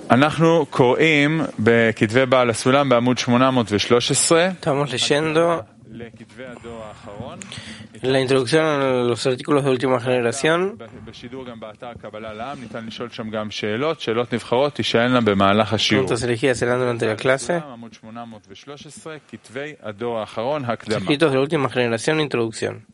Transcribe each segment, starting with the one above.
אנחנו קוראים בכתבי בעל הסולם בעמוד 813. Estamos leyendo la introducción a los artículos de última generación. Preguntas elegidas serán durante la clase. Escritos de la última generación, introducción.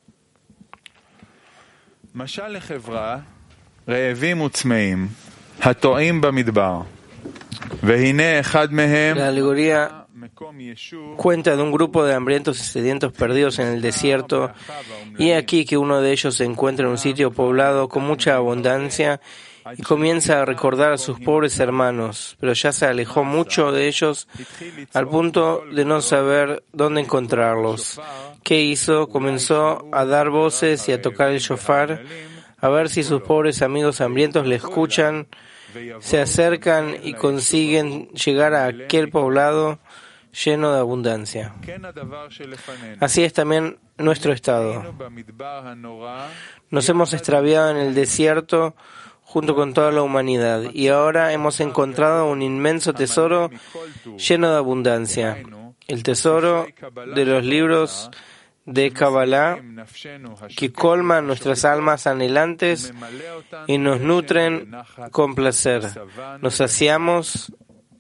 משל לחברה רעבים וצמאים הטועים במדבר והנה אחד מהם La alegoría cuenta de un grupo de hambrientos y sedientos perdidos en el desierto, y aquí que uno de ellos se encuentra en un sitio poblado con mucha abundancia y comienza a recordar a sus pobres hermanos, pero ya se alejó mucho de ellos al punto de no saber dónde encontrarlos. ¿Qué hizo? Comenzó a dar voces y a tocar el shofar, a ver si sus pobres amigos hambrientos le escuchan, se acercan y consiguen llegar a aquel poblado lleno de abundancia. Así es también nuestro estado. Nos hemos extraviado en el desierto junto con toda la humanidad, y ahora hemos encontrado un inmenso tesoro lleno de abundancia, el tesoro de los libros de Kabbalah que colman nuestras almas anhelantes y nos nutren con placer. Nos saciamos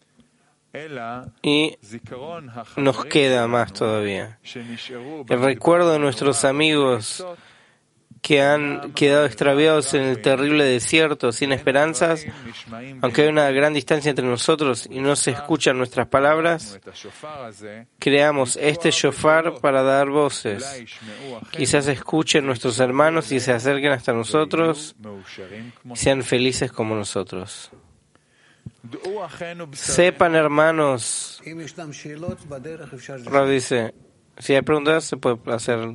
y nos queda más todavía. El recuerdo de nuestros amigos que han quedado extraviados en el terrible desierto sin esperanzas, aunque hay una gran distancia entre nosotros y no se escuchan nuestras palabras, creamos este shofar para dar voces. Quizás escuchen nuestros hermanos y se acerquen hasta nosotros y sean felices como nosotros. Sepan, hermanos, Rav dice, si hay preguntas se puede hacer.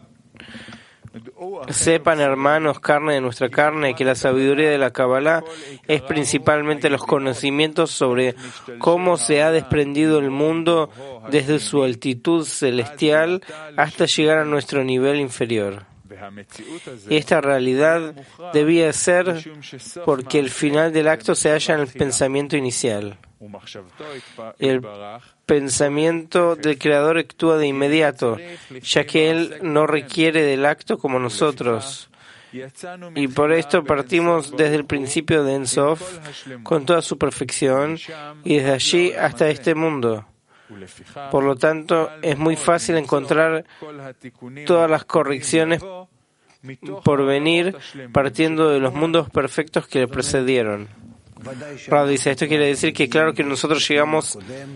Sepan, hermanos, carne de nuestra carne, que la sabiduría de la Kabbalah es principalmente los conocimientos sobre cómo se ha desprendido el mundo desde su altitud celestial hasta llegar a nuestro nivel inferior. Y esta realidad debía ser porque el final del acto se halla en el pensamiento inicial. Y el pensamiento del Creador actúa de inmediato, ya que Él no requiere del acto como nosotros. Y por esto partimos desde el principio de Ein Sof, con toda su perfección, y desde allí hasta este mundo. Por lo tanto, es muy fácil encontrar todas las correcciones por venir partiendo de los mundos perfectos que le precedieron. Rav dice, esto quiere decir que claro que nosotros llegamos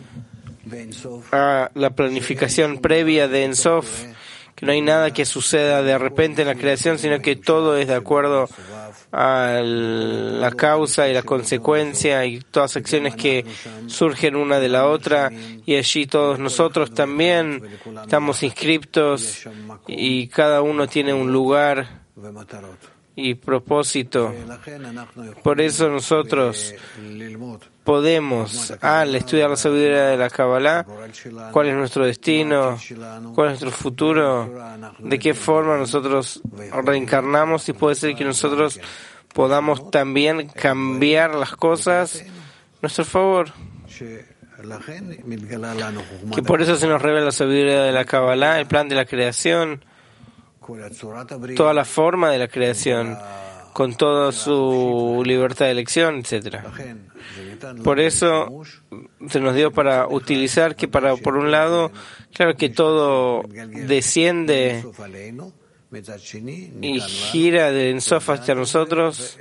a la planificación previa de Ein Sof, que no hay nada que suceda de repente en la creación, sino que todo es de acuerdo a la causa y la consecuencia y todas las acciones que surgen una de la otra, y allí todos nosotros también estamos inscriptos y cada uno tiene un lugar y propósito. Por eso nosotros podemos, al estudiar la sabiduría de la Kabbalah, cuál es nuestro destino, cuál es nuestro futuro, de qué forma nosotros reencarnamos, y puede ser que nosotros podamos también cambiar las cosas a nuestro favor. Que por eso se nos revela la sabiduría de la Kabbalah, el plan de la creación, toda la forma de la creación, con toda su libertad de elección, etc. Por eso se nos dio para utilizar que por un lado, claro que todo desciende y gira de Ein Sof hacia nosotros,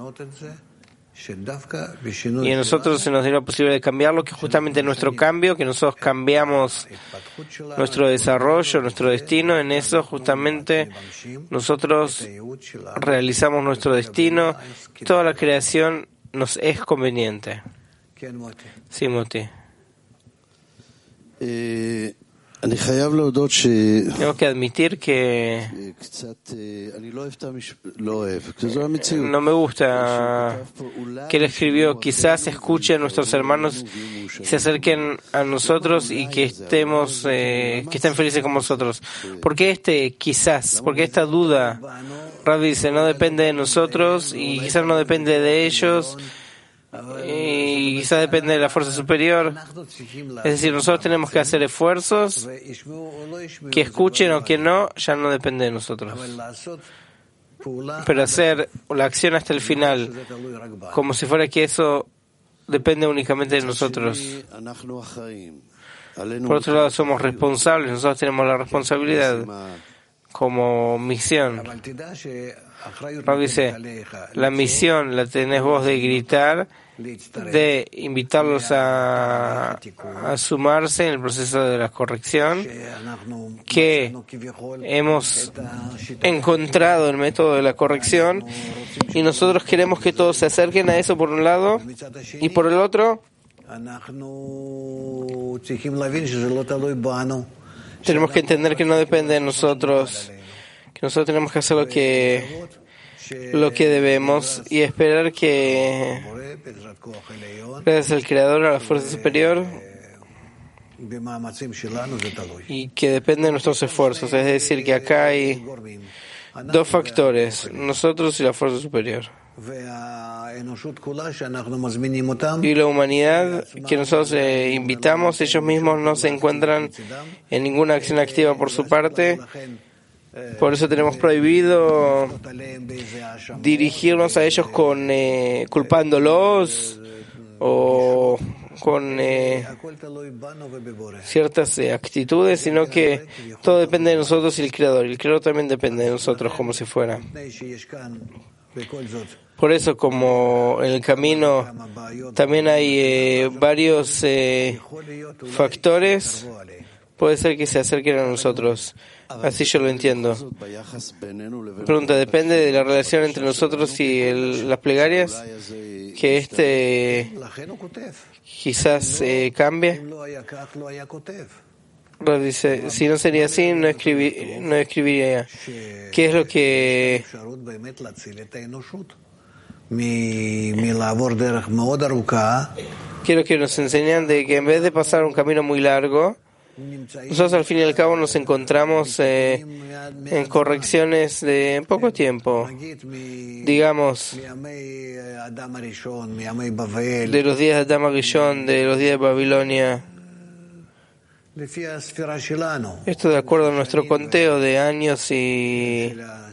y a nosotros se nos dio la posibilidad de cambiarlo, que justamente nuestro cambio, que nosotros cambiamos nuestro desarrollo, nuestro destino, en eso justamente nosotros realizamos nuestro destino, y toda la creación nos es conveniente. Sí, Moti. Tengo que admitir que no me gusta que él escribió, quizás escuchen nuestros hermanos y se acerquen a nosotros y que estemos, que estén felices con nosotros. ¿Por qué quizás? ¿Por qué esta duda? Rav dice, no depende de nosotros y quizás no depende de ellos. Y quizás depende de la fuerza superior. Es decir, nosotros tenemos que hacer esfuerzos, que escuchen o que no, ya no depende de nosotros. Pero hacer la acción hasta el final, como si fuera que eso depende únicamente de nosotros. Por otro lado, somos responsables, nosotros tenemos la responsabilidad como misión. Rav dice, la misión la tenés vos de gritar, de invitarlos a sumarse en el proceso de la corrección, que hemos encontrado el método de la corrección y nosotros queremos que todos se acerquen a eso por un lado, y por el otro tenemos que entender que no depende de nosotros, que nosotros tenemos que hacer lo que debemos y esperar que, gracias al Creador, a la fuerza superior, y que depende de nuestros esfuerzos. Es decir, que acá hay dos factores, nosotros y la fuerza superior. Y la humanidad que nosotros invitamos, ellos mismos no se encuentran en ninguna acción activa por su parte. Por eso tenemos prohibido dirigirnos a ellos con culpándolos o con ciertas actitudes, sino que todo depende de nosotros y el Creador. Y el Creador también depende de nosotros, como si fuera. Por eso, como en el camino también hay varios factores, puede ser que se acerquen a nosotros. Así yo lo entiendo. Pregunta, ¿depende de la relación entre nosotros y las plegarias? Que quizás cambie. Dice, si no sería así, no escribiría. ¿Qué es lo que quiero que nos enseñan? De que en vez de pasar un camino muy largo, nosotros al fin y al cabo nos encontramos en correcciones de poco tiempo, digamos de los días de Adam Arishon, de los días de Babilonia. Esto de acuerdo a nuestro conteo de años y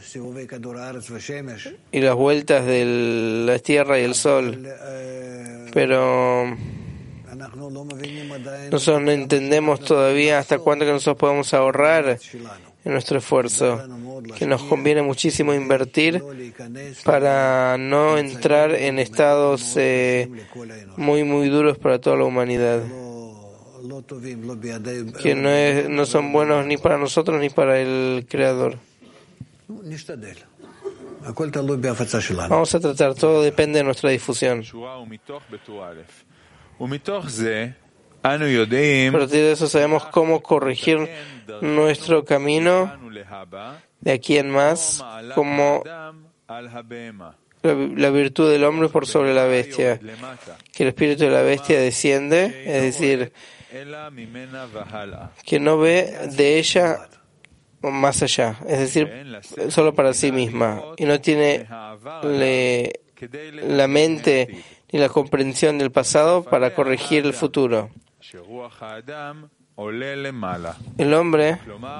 las vueltas de la Tierra y el Sol. Pero nosotros no entendemos todavía hasta cuándo que nosotros podemos ahorrar en nuestro esfuerzo, que nos conviene muchísimo invertir para no entrar en estados muy muy duros para toda la humanidad, que no son buenos ni para nosotros ni para el Creador. Vamos a tratar, todo depende de nuestra difusión. A partir de eso sabemos cómo corregir nuestro camino de aquí en más, como la virtud del hombre por sobre la bestia, que el espíritu de la bestia desciende, es decir, que no ve de ella más allá, es decir, solo para sí misma, y no tiene la mente ni la comprensión del pasado para corregir el futuro. El hombre,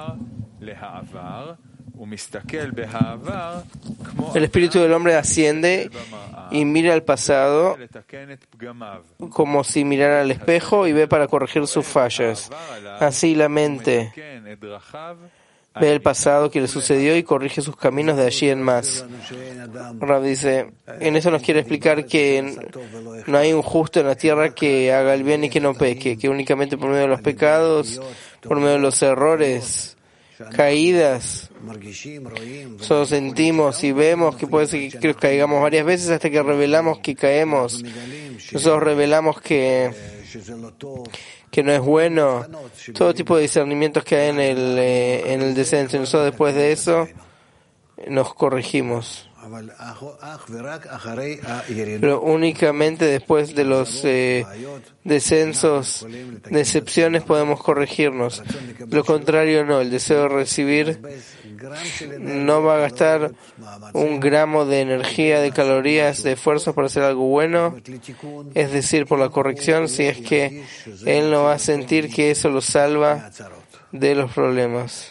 el espíritu del hombre asciende y mira al pasado como si mirara al espejo y ve para corregir sus fallas. Así la mente ve el pasado que le sucedió y corrige sus caminos de allí en más. Rav dice, en eso nos quiere explicar que no hay un justo en la tierra que haga el bien y que no peque, que únicamente por medio de los pecados, por medio de los errores, caídas, nosotros sentimos y vemos que puede ser que caigamos varias veces hasta que revelamos que caemos. Nosotros revelamos que no es bueno, todo tipo de discernimientos que hay en el descenso. Nosotros después de eso nos corregimos. Pero únicamente después de los descensos, decepciones, podemos corregirnos. Lo contrario no, el deseo de recibir no va a gastar un gramo de energía, de calorías, de esfuerzos para hacer algo bueno, es decir, por la corrección, si es que él no va a sentir que eso lo salva de los problemas.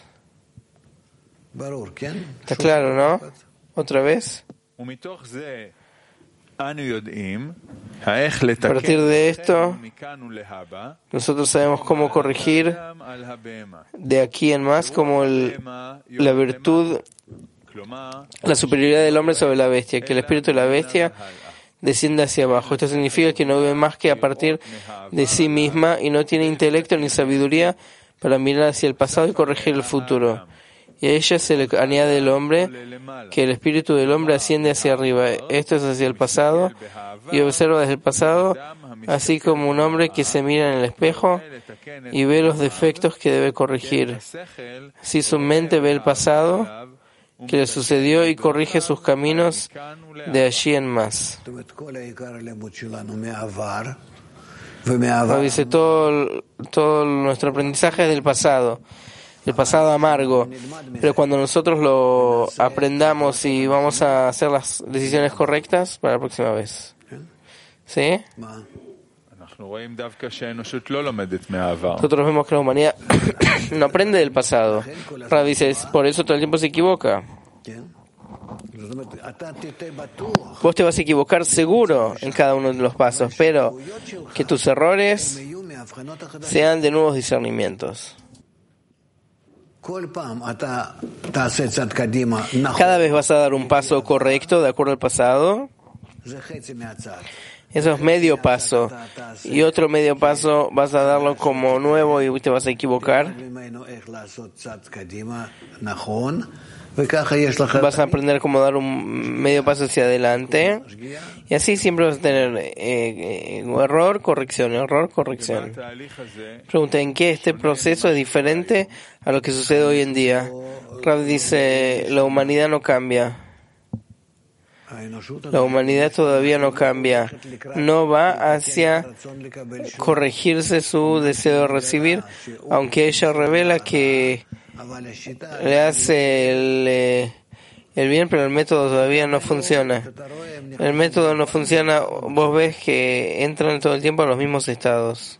¿Está claro, no? ¿Otra vez? A partir de esto, nosotros sabemos cómo corregir de aquí en más, como la virtud, la superioridad del hombre sobre la bestia, que el espíritu de la bestia desciende hacia abajo. Esto significa que no ve más que a partir de sí misma y no tiene intelecto ni sabiduría para mirar hacia el pasado y corregir el futuro. Y a ella se le añade el hombre, que el espíritu del hombre asciende hacia arriba. Esto es hacia el pasado y observa desde el pasado, así como un hombre que se mira en el espejo y ve los defectos que debe corregir. Así su mente ve el pasado que le sucedió y corrige sus caminos de allí en más. Dice, todo nuestro aprendizaje es del pasado. El pasado amargo, pero cuando nosotros lo aprendamos y vamos a hacer las decisiones correctas para la próxima vez. ¿Sí? Nosotros vemos que la humanidad no aprende del pasado. Rav dice, por eso todo el tiempo se equivoca. Vos te vas a equivocar seguro en cada uno de los pasos, pero que tus errores sean de nuevos discernimientos. Cada vez vas a dar un paso correcto de acuerdo al pasado. Eso es medio paso. Y otro medio paso vas a darlo como nuevo y te vas a equivocar. Vas a aprender cómo dar un medio paso hacia adelante. Y así siempre vas a tener error, corrección, error, corrección. Pregunta, ¿en qué este proceso es diferente a lo que sucede hoy en día? Rav dice, la humanidad no cambia. La humanidad todavía no cambia. No va hacia corregirse su deseo de recibir, aunque ella revela que le hace el bien, pero el método todavía no funciona. El método no funciona, vos ves que entran todo el tiempo en los mismos estados.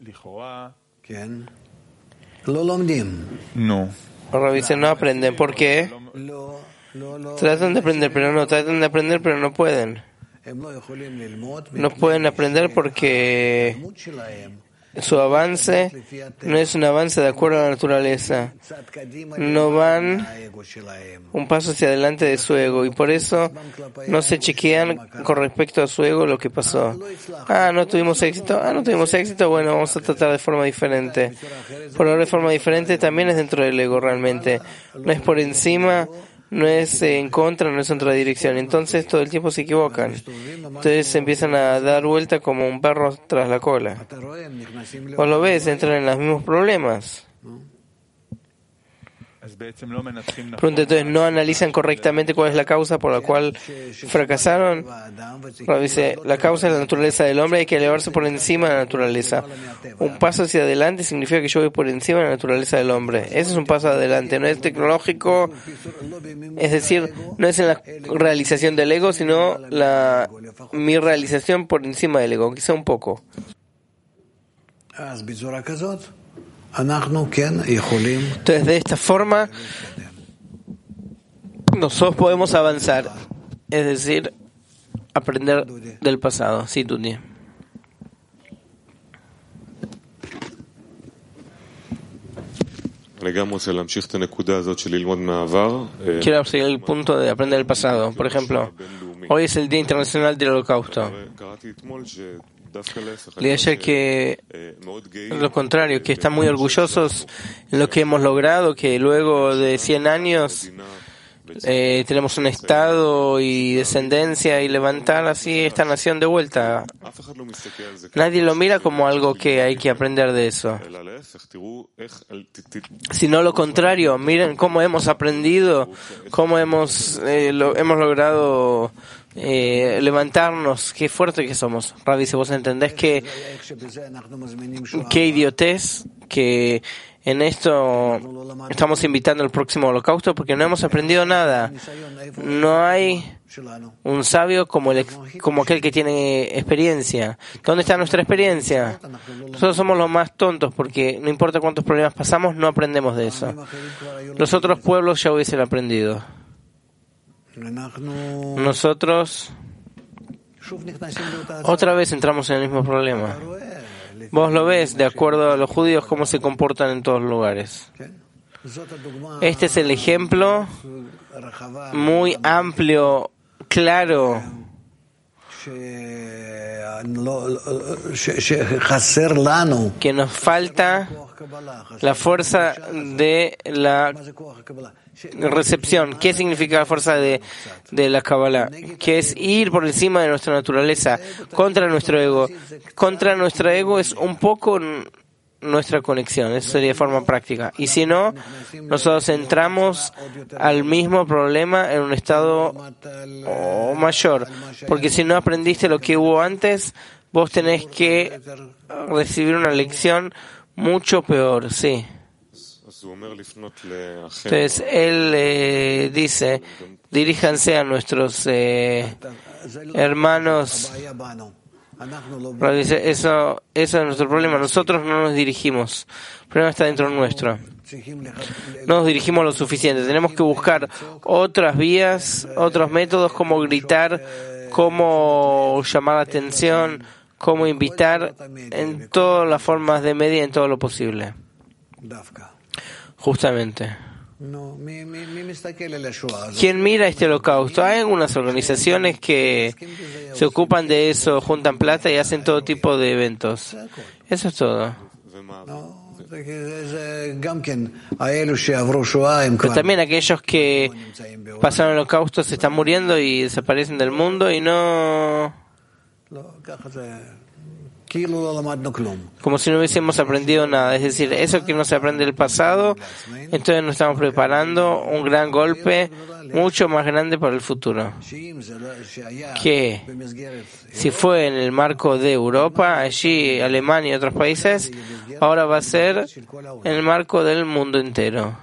No. Ahora dicen, no aprenden. ¿Por qué? Tratan de aprender, pero no pueden. No pueden aprender porque su avance no es un avance de acuerdo a la naturaleza. No van un paso hacia adelante de su ego y por eso no se chequean con respecto a su ego lo que pasó. No tuvimos éxito. Bueno, vamos a tratar de forma diferente. Por ahora de forma diferente también es dentro del ego realmente. No es por encima, no es en contra, no es en otra dirección. Entonces todo el tiempo se equivocan. Entonces se empiezan a dar vuelta como un perro tras la cola. Vos lo ves, entran en los mismos problemas. Pregunta, entonces, ¿no analizan correctamente cuál es la causa por la cual fracasaron? Dice, la causa es la naturaleza del hombre, hay que elevarse por encima de la naturaleza. Un paso hacia adelante significa que yo voy por encima de la naturaleza del hombre. Ese es un paso adelante, no es tecnológico, es decir, no es en la realización del ego, sino mi realización por encima del ego, quizá un poco. Entonces, de esta forma, nosotros podemos avanzar, es decir, aprender del pasado. Sí, Tuti. Quiero seguir el punto de aprender del pasado. Por ejemplo, hoy es el Día Internacional del Holocausto. Leí ayer que lo contrario, que están muy orgullosos en lo que hemos logrado, que luego de 100 años tenemos un estado y descendencia y levantar así esta nación de vuelta. Nadie lo mira como algo que hay que aprender de eso, sino lo contrario. Miren cómo hemos aprendido, cómo hemos logrado levantarnos, qué fuerte que somos. Rabbi, si vos entendés qué idiotez que en esto estamos invitando al próximo holocausto, porque no hemos aprendido nada. No hay un sabio como aquel que tiene experiencia. ¿Dónde está nuestra experiencia? Nosotros somos los más tontos, porque no importa cuántos problemas pasamos, no aprendemos de eso. Los otros pueblos ya hubiesen aprendido. Nosotros otra vez entramos en el mismo problema. Vos lo ves, de acuerdo a los judíos, cómo se comportan en todos los lugares. Este es el ejemplo muy amplio, claro, que nos falta la fuerza de la recepción. ¿Qué significa la fuerza de la Kabbalah? Que es ir por encima de nuestra naturaleza, contra nuestro ego. Contra nuestro ego es un poco nuestra conexión, eso sería de forma práctica. Y si no, nosotros entramos al mismo problema en un estado mayor. Porque si no aprendiste lo que hubo antes, vos tenés que recibir una lección mucho peor, sí. Entonces él dice, diríjanse a nuestros hermanos. Dice, eso es nuestro problema. Nosotros no nos dirigimos. El problema está dentro nuestro. No nos dirigimos lo suficiente. Tenemos que buscar otras vías, otros métodos, como gritar, cómo llamar la atención, cómo invitar en todas las formas de medida, en todo lo posible. Justamente. ¿Quién mira este holocausto? Hay algunas organizaciones que se ocupan de eso, juntan plata y hacen todo tipo de eventos. Eso es todo. Pero también aquellos que pasaron el holocausto se están muriendo y desaparecen del mundo y no... como si no hubiésemos aprendido nada. Es decir, eso que no se aprende del pasado, entonces nos estamos preparando un gran golpe mucho más grande para el futuro. Que si fue en el marco de Europa, allí Alemania y otros países, ahora va a ser en el marco del mundo entero.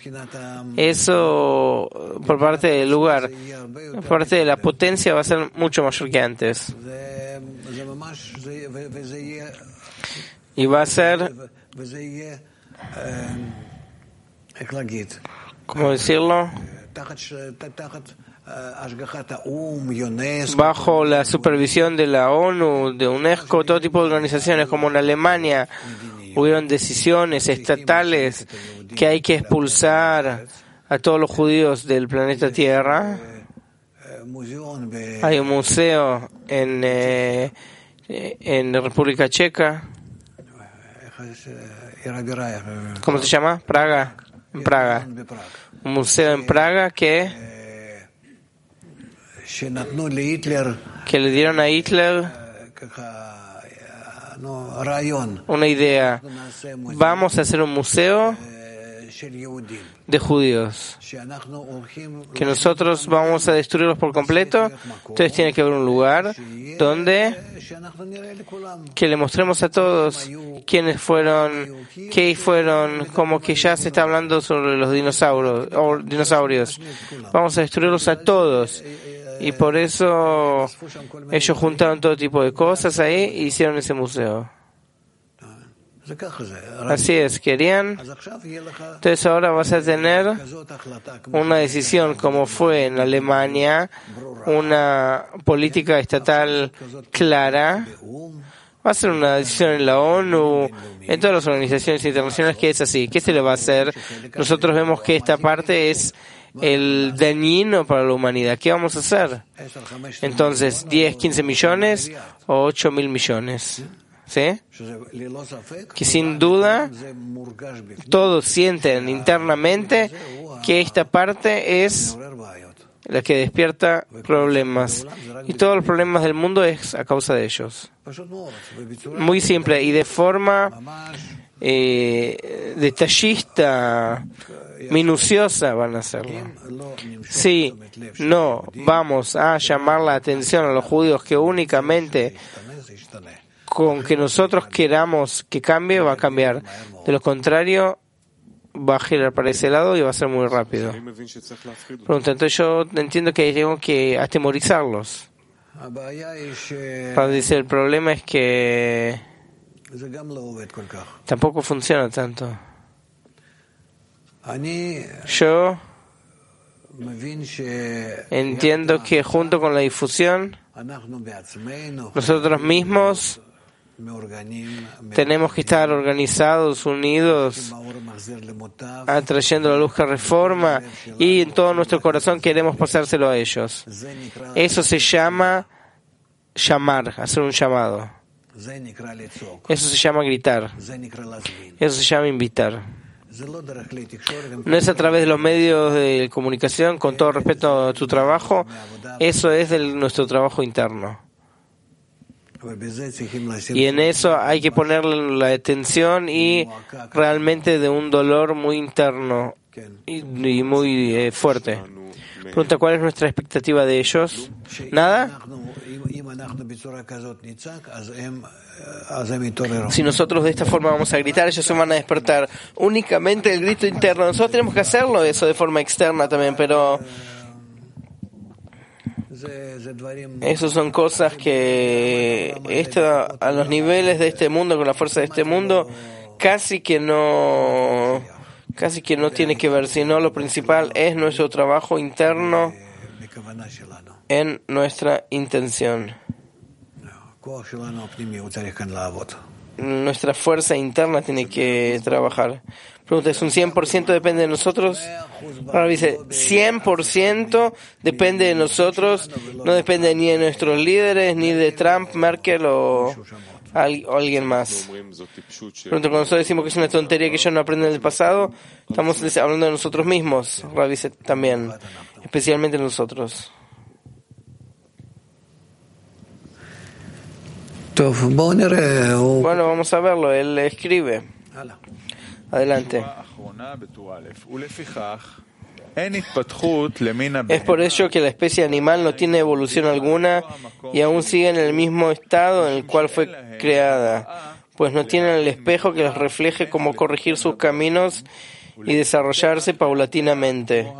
Eso, por parte del lugar, por parte de la potencia, va a ser mucho mayor que antes. Y va a ser, ¿cómo decirlo? Bajo la supervisión de la ONU, de UNESCO, todo tipo de organizaciones, como en Alemania, hubieron decisiones estatales que hay que expulsar a todos los judíos del planeta Tierra. Hay un museo en la República Checa. ¿Cómo se llama? Praga. En Praga. Un museo en Praga que le dieron a Hitler una idea. Vamos a hacer un museo de judíos, que nosotros vamos a destruirlos por completo. Entonces tiene que haber un lugar donde que le mostremos a todos quiénes fueron, qué fueron, como que ya se está hablando sobre los dinosaurios. Vamos a destruirlos a todos. Y por eso ellos juntaron todo tipo de cosas ahí e hicieron ese museo. Así es, querían. Entonces ahora vas a tener una decisión, como fue en Alemania, una política estatal clara. Va a ser una decisión en la ONU, en todas las organizaciones internacionales, que es así. ¿Qué se le va a hacer? Nosotros vemos que esta parte es el dañino para la humanidad. ¿Qué vamos a hacer? Entonces, 10, 15 millones o 8.000 millones. ¿sí? Que sin duda todos sienten internamente que esta parte es la que despierta problemas. Y todos los problemas del mundo es a causa de ellos. Muy simple y de forma detallista, minuciosa van a hacerlo. Si no vamos a llamar la atención a los judíos que únicamente con que nosotros queramos que cambie, va a cambiar. De lo contrario, va a girar para ese lado y va a ser muy rápido. Por lo tanto, yo entiendo que tengo que atemorizarlos. Dice, el problema es que tampoco funciona tanto. Yo entiendo que junto con la difusión, nosotros mismos tenemos que estar organizados, unidos, atrayendo la luz que reforma, y en todo nuestro corazón queremos pasárselo a ellos. Eso se llama llamar, hacer un llamado. Eso se llama gritar. Eso se llama invitar. No es a través de los medios de comunicación, con todo respeto a tu trabajo, eso es de nuestro trabajo interno. Y en eso hay que ponerle la atención y realmente de un dolor muy interno y muy fuerte. Pregunta, ¿cuál es nuestra expectativa de ellos? ¿Nada? Si nosotros de esta forma vamos a gritar, ellos se van a despertar. Únicamente el grito interno. Nosotros tenemos que hacerlo eso de forma externa también, pero esas son cosas que a los niveles de este mundo, con la fuerza de este mundo, casi que no tiene que ver, sino lo principal es nuestro trabajo interno en nuestra intención. Nuestra fuerza interna tiene que trabajar. Pregunta, ¿es un 100% depende de nosotros? Ahora dice, 100% depende de nosotros, no depende ni de nuestros líderes, ni de Trump, Merkel o alguien más. Pregunta, cuando nosotros decimos que es una tontería que ellos no aprenden del pasado, estamos hablando de nosotros mismos, dice también, especialmente nosotros. Bueno, vamos a verlo. Él escribe. Adelante. Es por ello que la especie animal no tiene evolución alguna y aún sigue en el mismo estado en el cual fue creada, pues no tienen el espejo que les refleje cómo corregir sus caminos y desarrollarse paulatinamente.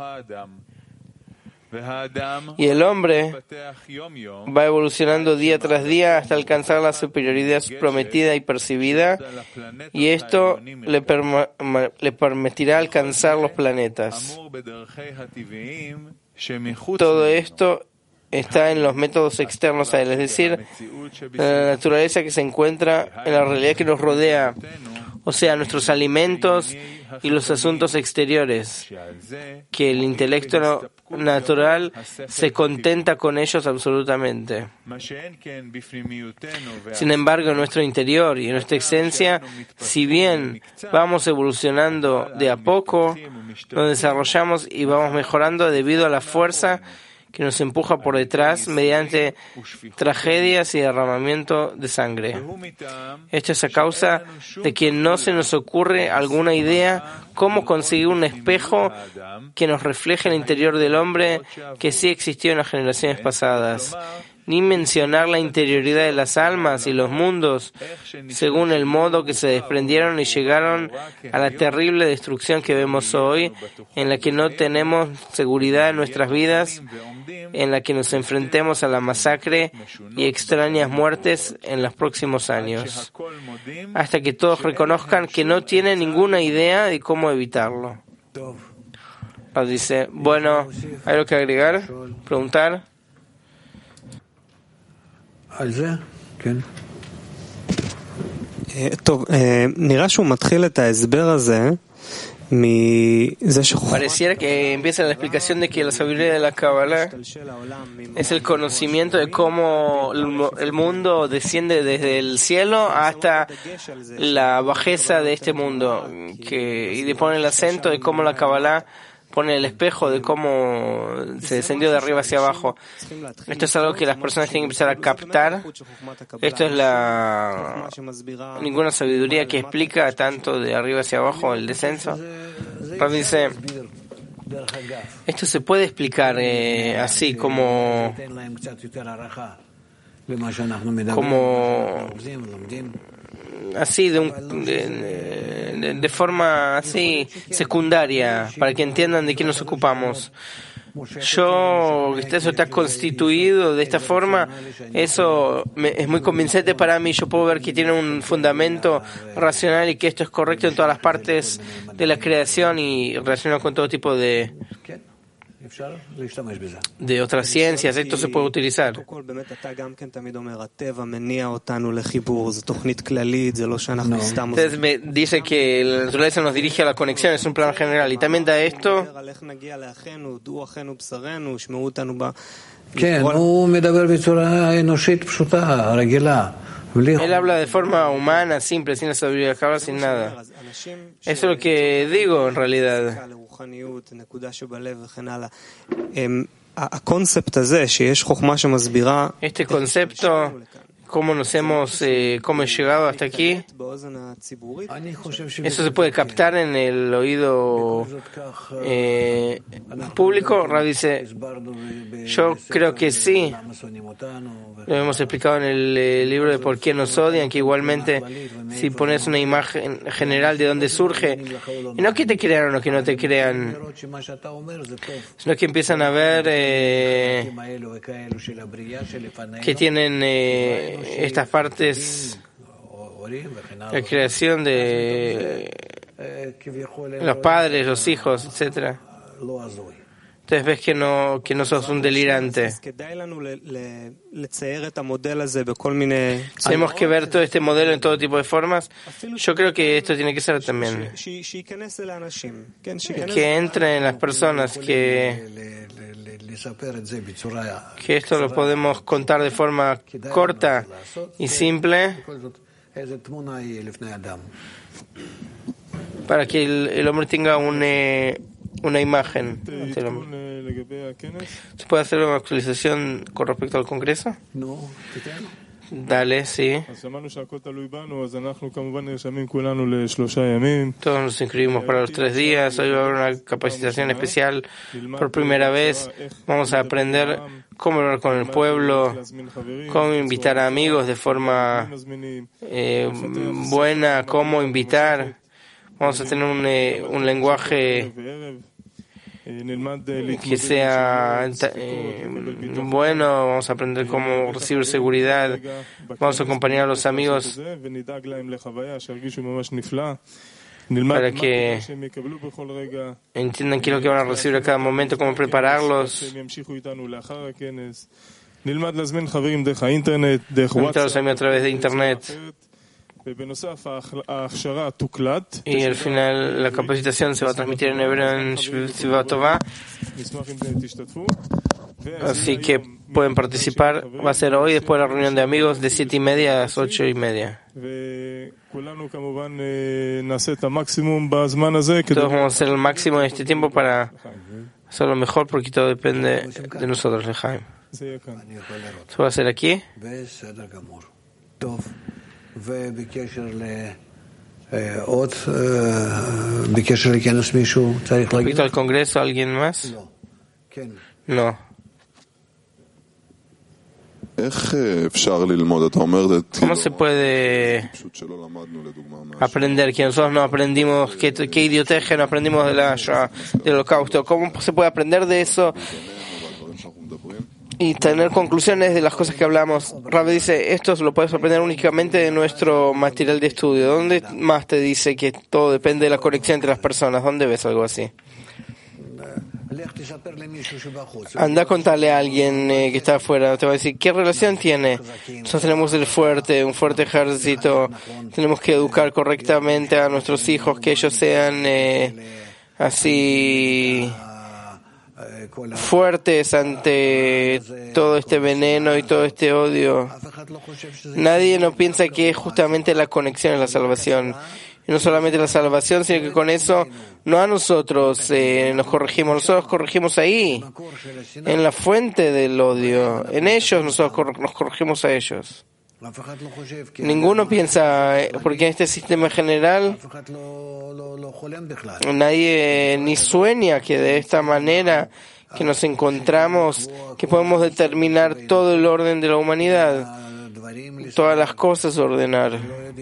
Y el hombre va evolucionando día tras día hasta alcanzar la superioridad prometida y percibida, y esto le permitirá alcanzar los planetas. Todo esto está en los métodos externos a él, es decir, en la naturaleza que se encuentra en la realidad que nos rodea, o sea, nuestros alimentos y los asuntos exteriores, que el intelecto natural se contenta con ellos absolutamente. Sin embargo, en nuestro interior y en nuestra esencia, si bien vamos evolucionando de a poco, nos desarrollamos y vamos mejorando debido a la fuerza que nos empuja por detrás mediante tragedias y derramamiento de sangre. Esto es a causa de que no se nos ocurre alguna idea cómo conseguir un espejo que nos refleje el interior del hombre que sí existió en las generaciones pasadas, ni mencionar la interioridad de las almas y los mundos según el modo que se desprendieron y llegaron a la terrible destrucción que vemos hoy, en la que no tenemos seguridad en nuestras vidas, en la que nos enfrentemos a la masacre y extrañas muertes en los próximos años, hasta que todos reconozcan que no tienen ninguna idea de cómo evitarlo. Dice, bueno, ¿hay algo que agregar? ¿Preguntar? טוב, נראה שהוא מתחיל את ההסבר הזה Pareciera que empieza la explicación de que la sabiduría de la Kabbalah es el conocimiento de cómo el mundo desciende desde el cielo hasta la bajeza de este mundo, y le pone el acento de cómo la Kabbalah pone el espejo de cómo se descendió de arriba hacia abajo. Esto es algo que las personas tienen que empezar a captar. Esto es ninguna sabiduría que explica tanto de arriba hacia abajo el descenso. Rav dice, esto se puede explicar así como así de forma así secundaria, para que entiendan de qué nos ocupamos. Eso está constituido de esta forma, eso es muy convincente para mí. Yo puedo ver que tiene un fundamento racional y que esto es correcto en todas las partes de la creación y relacionado con todo tipo de otras ciencias. Esto se puede utilizar. Entonces me dice que la naturaleza nos dirige a la conexión, es un plan general, y también da esto. Él habla de forma humana, simple, sin la sabiduría de Kabbalah, sin nada. Eso es lo que digo en realidad. Este concepto, cómo cómo he llegado hasta aquí, eso se puede captar en el oído público. Rav dice, yo creo que sí. Lo hemos explicado en el libro de Por qué nos odian, que igualmente si pones una imagen general de dónde surge, y no que te crean o que no te crean, sino que empiezan a ver que tienen estas partes, la creación de los padres, los hijos, etcétera. Entonces ves que no sos un delirante. Tenemos que ver todo este modelo en todo tipo de formas. Yo creo que esto tiene que ser también que entre en las personas, que esto lo podemos contar de forma corta y simple, para que el hombre tenga una imagen. ¿Se puede hacer una actualización con respecto al Congreso? Dale, sí. Todos nos inscribimos para los 3 días. Hoy va a haber una capacitación especial. Por primera vez vamos a aprender cómo hablar con el pueblo, cómo invitar a amigos de forma buena, cómo invitar. Vamos a tener un lenguaje que sea bueno. Vamos a aprender cómo recibir seguridad. Vamos a acompañar a los amigos para que entiendan qué es lo que van a recibir a cada momento, cómo prepararlos. Invitar a los amigos a través de internet. Y al final la capacitación se va a transmitir en hebreo en Shvivat Tová, así que pueden participar. Va a ser hoy, después de la reunión de amigos, de 7:30 a las 8:30. Todos vamos a hacer el máximo en este tiempo para hacer lo mejor, porque todo depende de nosotros, Lejaim. ¿Se va a hacer aquí? ¿Respecto al Congreso, alguien más? No. ¿Cómo se puede aprender que nosotros no aprendimos, qué idioteje no aprendimos del Holocausto? ¿Cómo se puede aprender de eso y tener conclusiones de las cosas que hablamos? Rav dice, esto lo puedes aprender únicamente de nuestro material de estudio. ¿Dónde más te dice que todo depende de la conexión entre las personas? ¿Dónde ves algo así? Anda a contarle a alguien que está afuera, te va a decir, ¿qué relación tiene? Nosotros tenemos un fuerte ejército, tenemos que educar correctamente a nuestros hijos, que ellos sean así fuertes ante todo este veneno y todo este odio. Nadie no piensa que es justamente la conexión en la salvación. Y no solamente la salvación, sino que con eso no a nosotros nos corregimos, nosotros corregimos ahí, en la fuente del odio. En ellos nosotros nos corregimos a ellos. Ninguno piensa, porque en este sistema general nadie ni sueña que de esta manera que nos encontramos, que podemos determinar todo el orden de la humanidad, todas las cosas ordenar.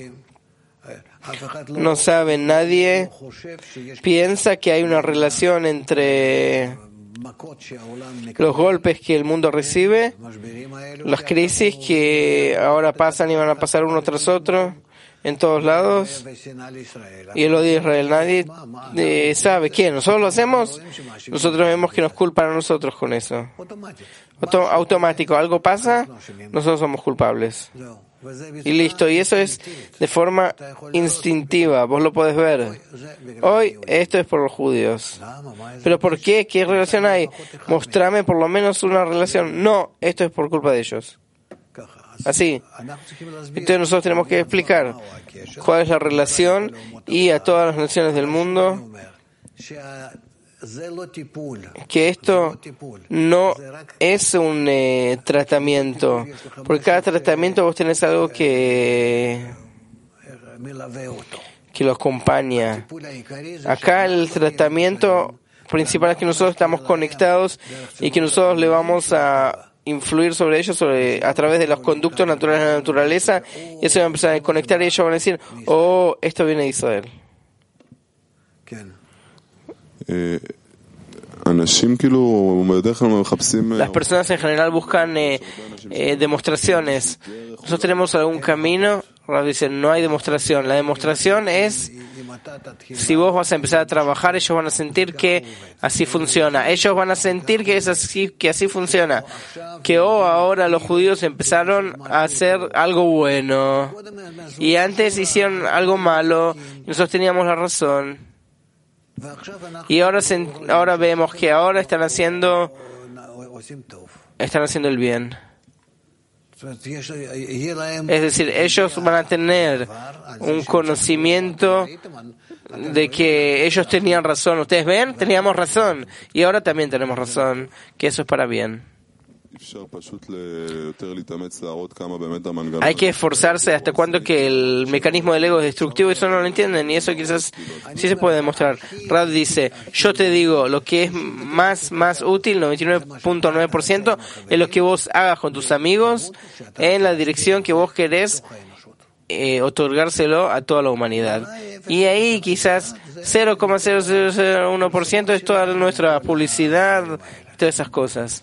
No sabe, nadie piensa que hay una relación entre los golpes que el mundo recibe, las crisis que ahora pasan y van a pasar uno tras otro en todos lados, y el odio a Israel. Nadie sabe qué. Nosotros lo hacemos, nosotros vemos que nos culpan a nosotros con eso. Automático, algo pasa, nosotros somos culpables. Y listo, y eso es de forma instintiva, vos lo podés ver. Hoy esto es por los judíos. ¿Pero por qué? ¿Qué relación hay? Mostrame por lo menos una relación. No, esto es por culpa de ellos. Así. Entonces nosotros tenemos que explicar cuál es la relación y a todas las naciones del mundo que esto no es un tratamiento, porque cada tratamiento vos tenés algo que lo acompaña. Acá el tratamiento principal es que nosotros estamos conectados y que nosotros le vamos a influir sobre ellos a través de los conductos naturales de la naturaleza, y eso va a empezar a conectar y ellos van a decir, oh, esto viene de Israel. Las personas en general buscan demostraciones. Nosotros tenemos algún camino. Rav dice, no hay demostración. La demostración es si vos vas a empezar a trabajar, ellos van a sentir que así funciona. Ellos van a sentir que es así, que así funciona. Que ahora los judíos empezaron a hacer algo bueno y antes hicieron algo malo y nosotros teníamos la razón. Y ahora vemos que ahora están haciendo el bien. Es decir, ellos van a tener un conocimiento de que ellos tenían razón. ¿Ustedes ven? Teníamos razón. Y ahora también tenemos razón, que eso es para bien. Hay que esforzarse hasta cuando que el mecanismo del ego es destructivo, y eso no lo entienden, y eso quizás sí se puede demostrar. Rav dice, yo te digo, lo que es más útil, 99.9%, es lo que vos hagas con tus amigos en la dirección que vos querés otorgárselo a toda la humanidad. Y ahí quizás 0,0001% es toda nuestra publicidad y todas esas cosas.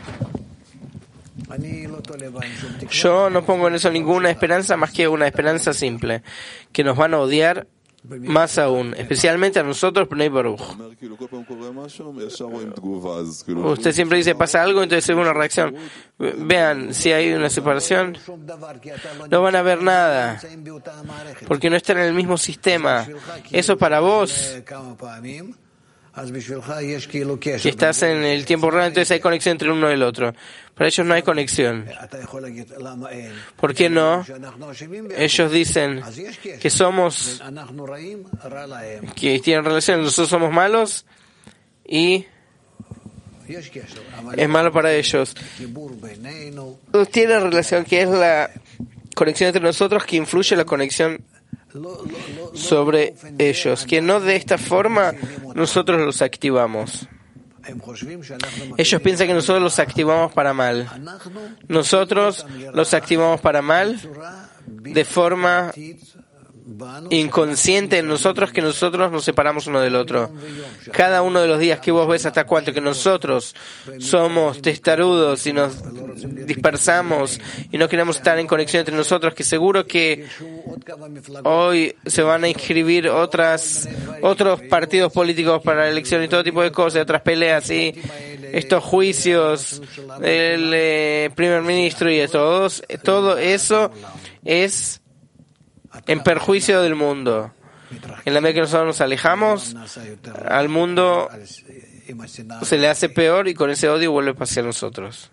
Yo no pongo en eso ninguna esperanza más que una esperanza simple, que nos van a odiar más aún, especialmente a nosotros, Bnei Baruch. Usted siempre dice, pasa algo, entonces hay una reacción. Vean, si hay una separación, no van a ver nada, porque no están en el mismo sistema. Eso para vos, que estás en el tiempo real, entonces hay conexión entre uno y el otro. Para ellos no hay conexión. ¿Por qué no? Ellos dicen que somos, que tienen relación, nosotros somos malos y es malo para ellos. Tiene relación, que es la conexión entre nosotros, que influye la conexión sobre ellos, que no de esta forma nosotros los activamos. Ellos piensan que nosotros los activamos para mal. Nosotros los activamos para mal de forma inconsciente en nosotros, que nosotros nos separamos uno del otro. Cada uno de los días que vos ves hasta cuánto que nosotros somos testarudos y nos dispersamos y no queremos estar en conexión entre nosotros, que seguro que hoy se van a inscribir otros partidos políticos para la elección y todo tipo de cosas, otras peleas y estos juicios del primer ministro y todo eso es en perjuicio del mundo. En la medida que nosotros nos alejamos, al mundo se le hace peor y con ese odio vuelve hacia nosotros.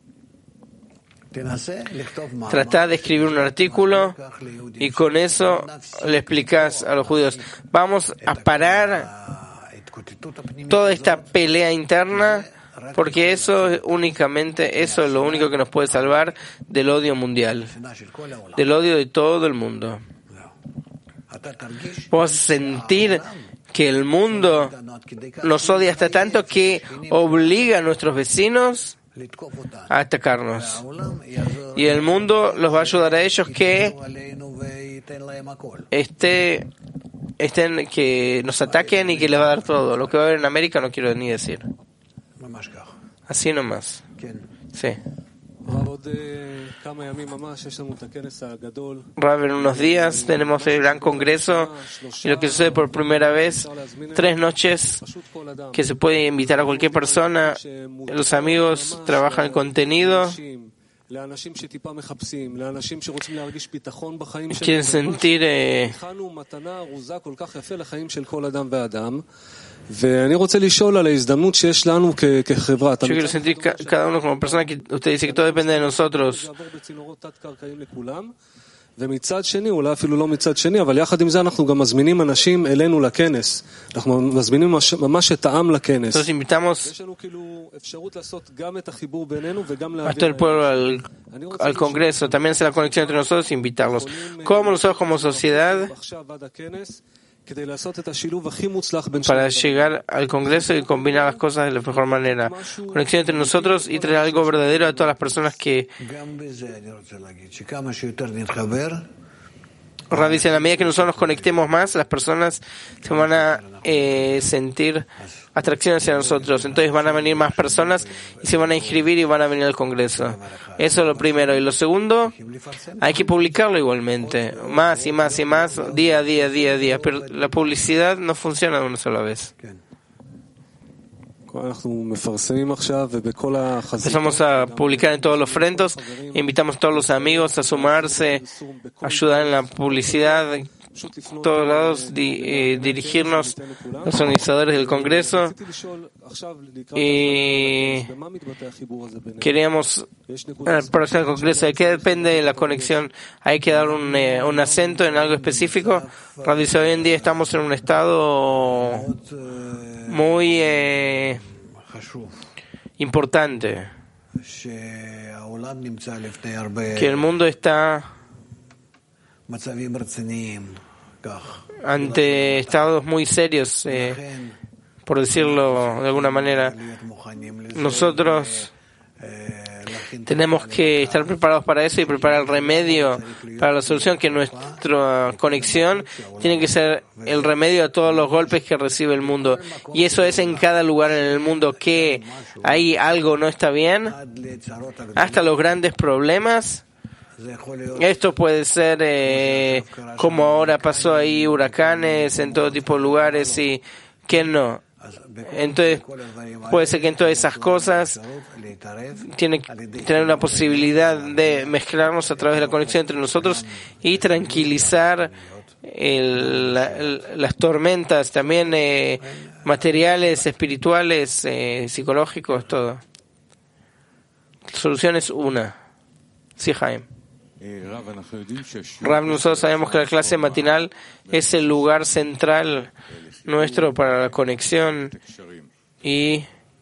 Trata de escribir un artículo y con eso le explicas a los judíos: vamos a parar toda esta pelea interna, porque eso es lo único que nos puede salvar del odio mundial, del odio de todo el mundo. Vos sentir que el mundo nos odia hasta tanto que obliga a nuestros vecinos a atacarnos. Y el mundo los va a ayudar a ellos que que nos ataquen y que les va a dar todo. Lo que va a haber en América no quiero ni decir. Así nomás. Sí. Rab, en unos días tenemos el gran congreso y lo que sucede por primera vez, 3 noches que se puede invitar a cualquier persona. Los amigos trabajan el contenido, quieren sentir yo quiero sentir cada uno como persona, que usted dice que todo depende de nosotros. ומצד שני, אולי אפילו לא מצד שני, אבל יחד עם זה אנחנו גם מזמינים אנשים אלינו לכנס. אנחנו מזמינים ממש את העם לכנס. יש לנו כאילו אפשרות לעשות גם את החיבור בינינו וגם להעביר... el pueblo al congreso, también hacer la conexión entre nosotros e invitarlos. Como nosotros como sociedad, para llegar al Congreso y combinar las cosas de la mejor manera. Conexión entre nosotros y traer algo verdadero a todas las personas que... Rab dice, en la medida que nosotros nos conectemos más, las personas se van a sentir atracción hacia nosotros. Entonces van a venir más personas y se van a inscribir y van a venir al Congreso. Eso es lo primero. Y lo segundo, hay que publicarlo igualmente. Más y más y más, día a día, día a día. Pero la publicidad no funciona de una sola vez. Empezamos a publicar en todos los frentes, invitamos a todos los amigos a sumarse, ayudar en la publicidad, en todos lados, dirigirnos a los organizadores del Congreso. Y queríamos, para el próximo Congreso, ¿de qué depende la conexión? Hay que dar un acento en algo específico. Rab dice, hoy en día estamos en un estado muy importante, que el mundo está ante estados muy serios, por decirlo de alguna manera. Nosotros tenemos que estar preparados para eso y preparar el remedio para la solución, que nuestra conexión tiene que ser el remedio a todos los golpes que recibe el mundo. Y eso es en cada lugar en el mundo, que ahí algo no está bien, hasta los grandes problemas. Esto puede ser como ahora pasó ahí, huracanes en todo tipo de lugares, y que no. Entonces, puede ser que en todas esas cosas tiene que tener una posibilidad de mezclarnos a través de la conexión entre nosotros y tranquilizar las tormentas, también materiales, espirituales, psicológicos, todo. La solución es una. Sí, Jaime. Rab, nosotros sabemos que la clase matinal es el lugar central nuestro para la conexión y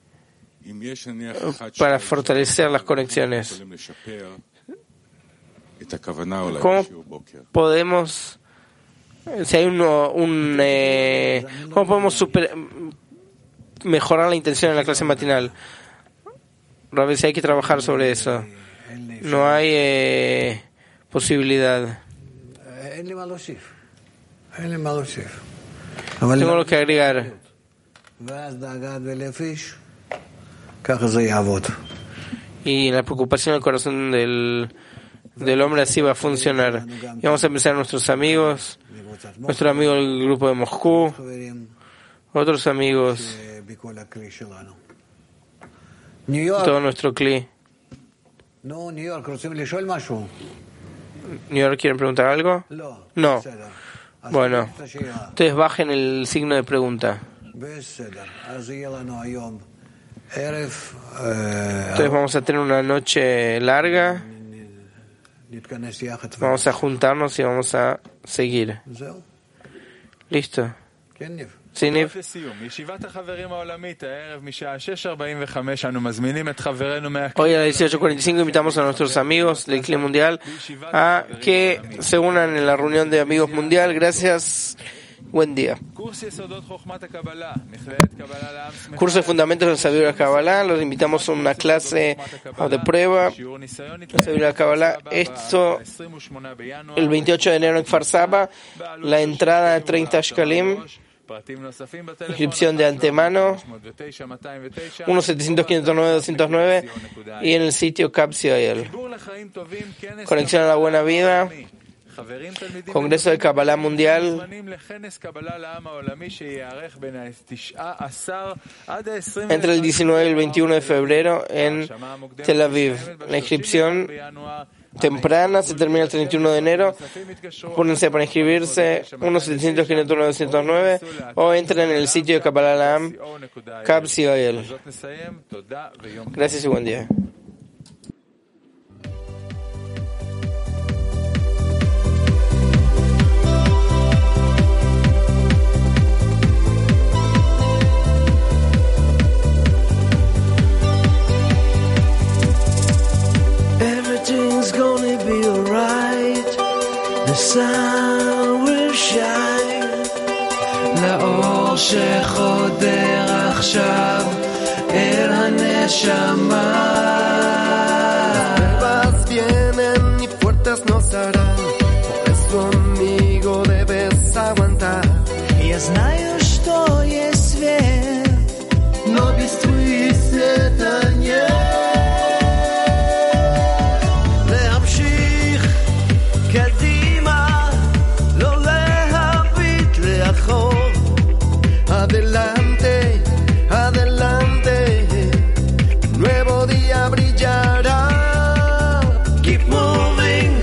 para fortalecer las conexiones. ¿Cómo podemos, si hay cómo podemos mejorar la intención en la clase matinal? A veces hay que trabajar sobre eso. No hay posibilidad. Tengo lo que agregar. Y la preocupación del corazón del hombre así va a funcionar. Y vamos a empezar a nuestros amigos, nuestro amigo del grupo de Moscú, otros amigos, todo nuestro CLI. New York, ¿quieren preguntar algo? No. Bueno, ustedes bajen el signo de pregunta. Entonces vamos a tener una noche larga. Vamos a juntarnos y vamos a seguir. ¿Listo? Sí, Niv. Hoy a las 18:45 invitamos a nuestros amigos del Clima Mundial a que se unan en la reunión de amigos mundial. Gracias. Buen día. Curso de Fundamentos de la Sabiduría de la Kabbalah. Los invitamos a una clase de prueba. La Sabiduría de la Kabbalah. Esto el 28 de enero en Kfar Saba. La entrada 30 shkalim. Inscripción de antemano 1-700-509-209 y en el sitio Capsioel. Conexión a la buena vida. Congreso de Kabbalah Mundial entre el 19 y el 21 de febrero en Tel Aviv. La inscripción temprana se termina el 31 de enero. Pónganse para inscribirse 1-700-509-209 o entren en el sitio de Kabbalah La'am Capsioel. Gracias y buen día. Everything's gonna be alright. The sun will shine. לאור שחודר עכשיו אל הנשמה. Las pruebas vienen y fuertes nos harán. Por eso, amigo, debes aguantar. Я знаю, что есть свет, но без твоих света нет. Adelante, adelante, nuevo día brillará. Keep moving,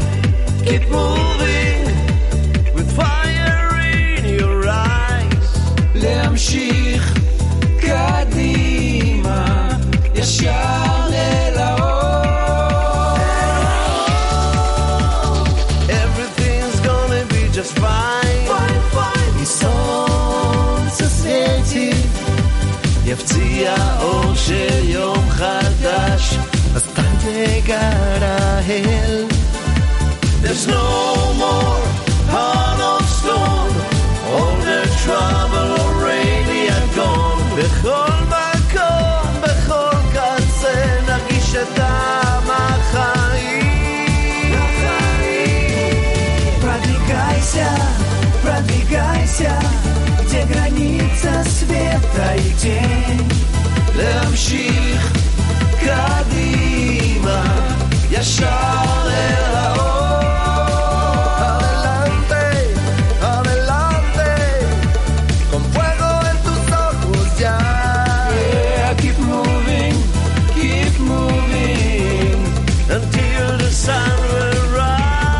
with fire in your eyes. להמשיך קדימה, ישר אל האור. Everything's gonna be just fine, fine, fine. יפציע אור של יום חדש, אז תגרה אל. There's no more heart of stone, all the trouble already are gone. בכל מקום, בכל קצה, נרגיש את טעם החיים. Продвигайся, где граница света и тень. להמשיך קדימה, ישר אל האור. Adelante, adelante, con fuego en tus ojos ya. Yeah, keep moving, until the sun will rise.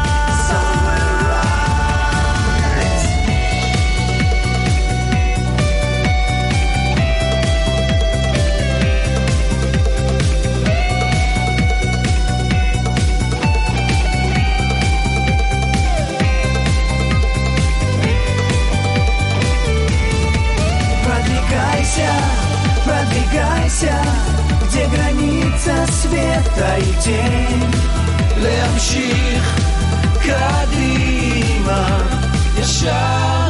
Продвигайся, где граница света и тень. להמשיך קדימה, ישר